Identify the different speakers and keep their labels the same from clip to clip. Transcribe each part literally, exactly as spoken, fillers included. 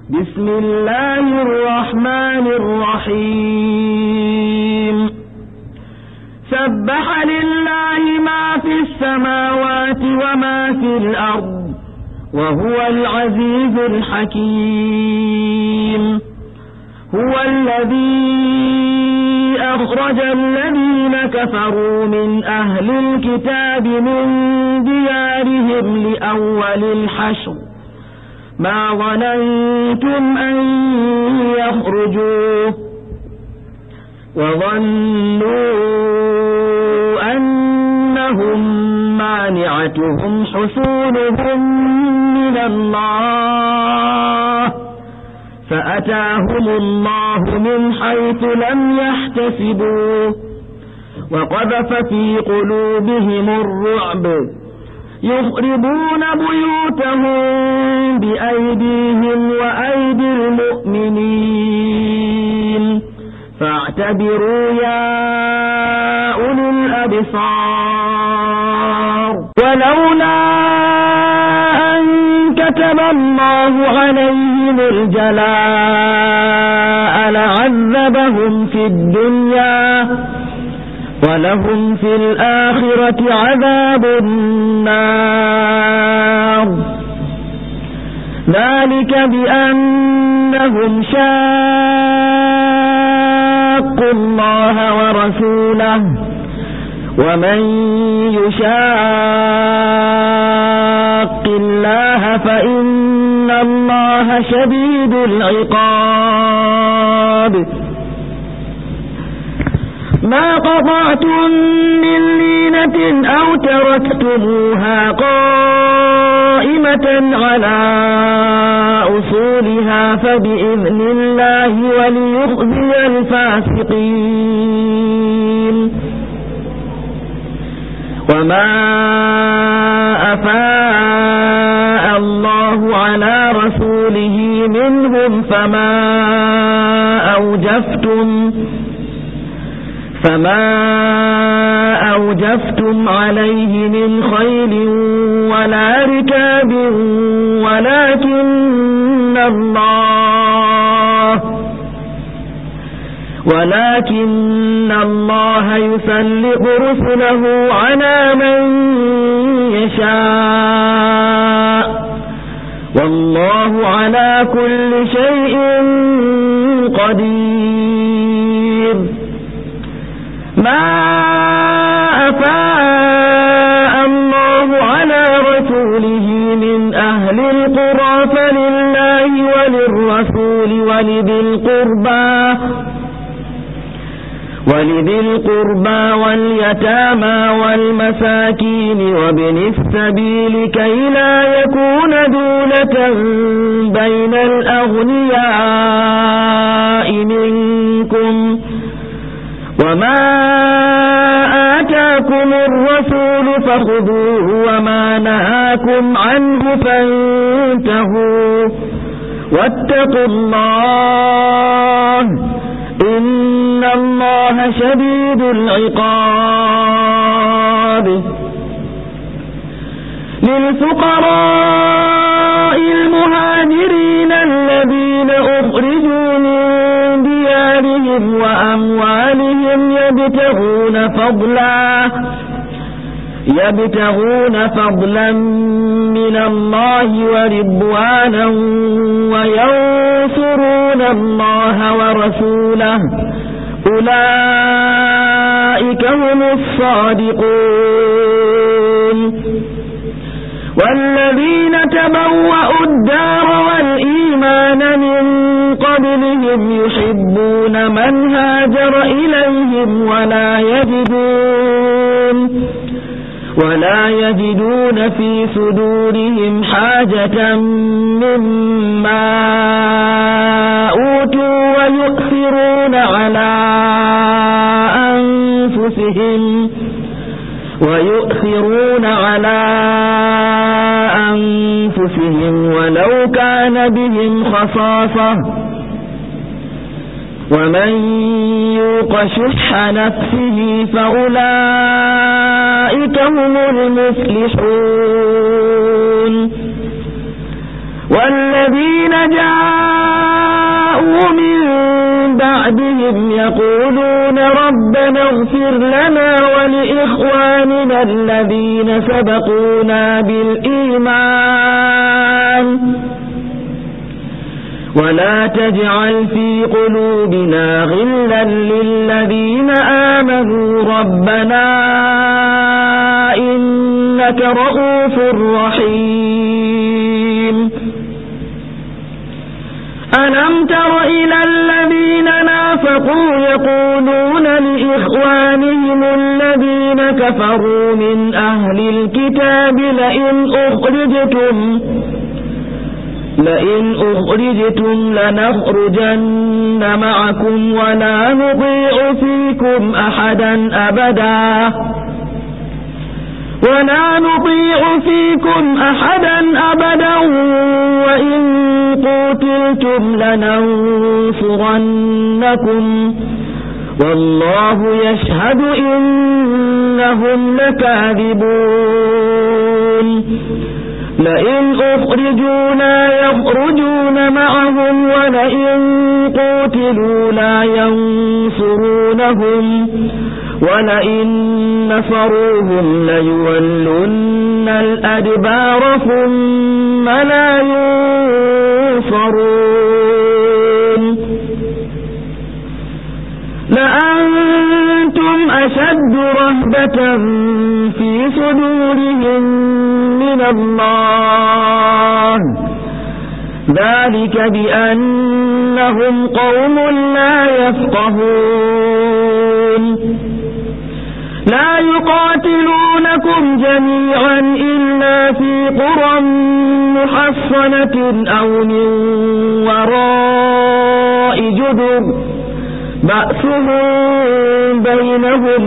Speaker 1: بسم الله الرحمن الرحيم سبح لله ما في السماوات وما في الأرض وهو العزيز الحكيم هو الذي أخرج الذين كفروا من أهل الكتاب من ديارهم لأول الحشر ما ظننتم أن يخرجوا وظنوا أنهم مانعتهم حصونهم من الله فأتاهم الله من حيث لم يحتسبوا وقذف في قلوبهم الرعب يخربون بيوتهم بأيديهم وأيدي المؤمنين فاعتبروا يا أولي الأبصار ولولا أن كتب الله عليهم الجلاء لعذبهم في الدنيا ولهم في الآخرة عذاب النار ذلك بأنهم شاقوا الله ورسوله ومن يشاق الله فإن الله شديد العقاب ما قطعتم من لينة أو تركتموها قائمة على أصولها فبإذن الله وليخزي الفاسقين وما أفاء الله على رسوله منهم فما أوجفتم فما أوجفتم عليه من خيل ولا ركاب ولكن الله ولكن الله يسلط رسله على من يشاء والله على كل شيء قدير ما أفاء الله على رسوله من أهل القرى فلله وللرسول ولذي القربى ولذي القربى واليتامى والمساكين وابن السبيل كي لا يكون دولة بين الأغنياء منكم وما آتاكم الرسول فخذوه وما نهاكم عنه فانتهوا واتقوا الله إن الله شديد العقاب للفقراء المهاجرين الذين أخرجوا من ديارهم وأموالهم يبتغون فضلا يبتغون فضلا من الله ورضوانا وينصرون الله ورسوله أولئك هم الصادقون والذين تبوأوا الدار والإيمان من قبلهم يحبون من هاجر إليهم ولا يجدون ولا يجدون في صدورهم حاجة مما أوتوا ويؤثرون على أنفسهم ويؤثرون على أنفسهم ولو كان بهم خصاصة ومن يوق شح نفسه فأولئك هم المفلحون والذين جاءوا وخروا من بعدهم يقولون ربنا اغفر لنا ولإخواننا الذين سبقونا بالإيمان ولا تجعل في قلوبنا غلا للذين آمنوا ربنا إنك رؤوف رحيم ألم تر إلى الذين نافقوا يقولون لإخوانهم الذين كفروا من أهل الكتاب لئن أخرجتم لئن أخرجتم لنخرجن معكم ولا نطيع فيكم أحدا أبدا ولا نطيع فيكم أحدا أبدا وإن قتلتم لننصرنكم والله يشهد إنهم لكاذبون لئن أخرجوا لا يخرجون معهم ولئن قتلوا لا ينصرونهم ولئن نصروهم ليولن الأدبار ثم لا ينصرون لأنتم أشد رهبة في صدورهم من الله ذلك بأنهم قوم لا يفقهون لا يقاتلونكم جميعا إلا في قرى محصنة أو من وراء جدر بأسهم بينهم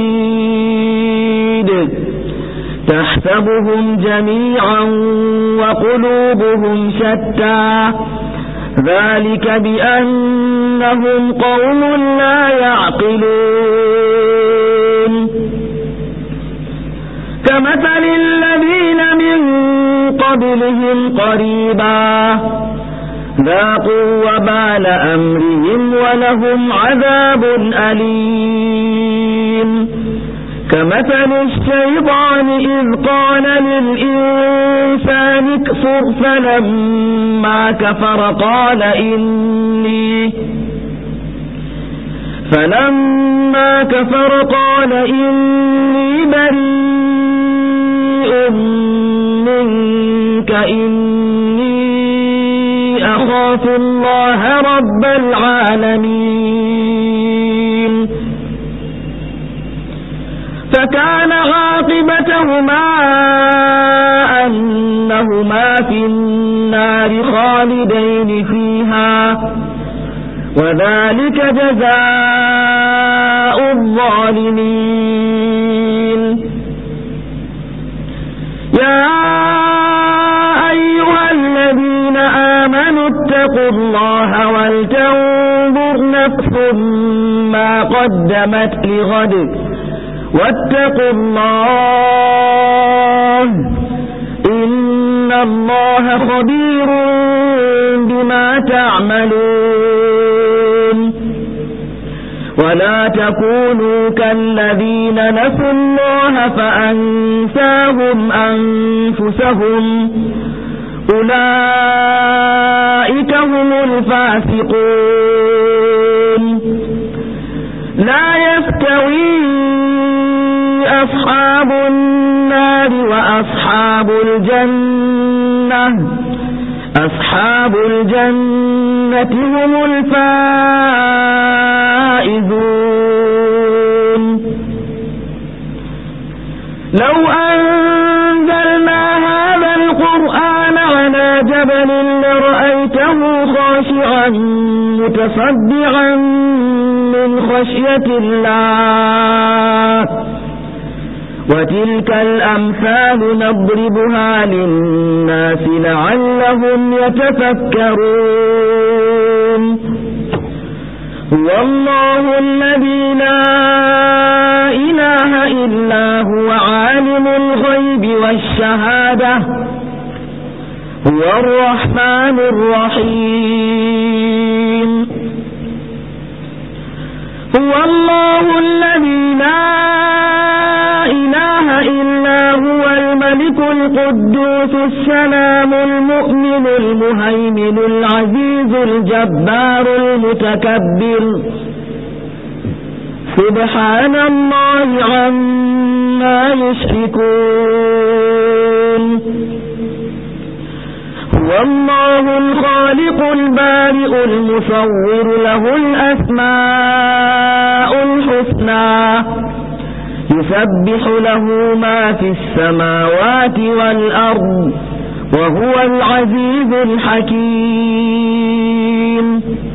Speaker 1: شديد تحسبهم جميعا وقلوبهم شتى ذلك بأنهم قوم لا يعقلون كمثل الذين من قبلهم قريبا ذاقوا وبال أمرهم ولهم عذاب أليم كمثل الشيطان إذ قال للإنسان اكفر فلما كفر قال إني فلما كفر قال إني بريء منك إني أخاف الله رب العالمين فكان عاقبتهما أنهما في النار خالدين فيها وذلك جزاء الظالمين يا أيها الذين آمنوا اتقوا الله ولتنظر نفس ما قدمت لغد واتقوا الله إن الله خبير بما تعملون ولا تكونوا كالذين نسوا الله فأنساهم أنفسهم أولئك هم الفاسقون لا يستوي أصحاب النار وأصحاب الجنة أصحاب الجنة هم الفائزون لو أنزلنا هذا القرآن على جبل لرأيته خاشعا متصدعا من خشية الله وتلك الأمثال نضربها للناس لعلهم يتفكرون هو الله الذي لا إله إلا هو عالم الغيب والشهادة هو الرحمن الرحيم القدوس السلام المؤمن المهيمن العزيز الجبار المتكبر سبحان الله عما يشركون هو الله الخالق البارئ المصور له الأسماء الحسنى يسبح له ما في السماوات والأرض وهو العزيز الحكيم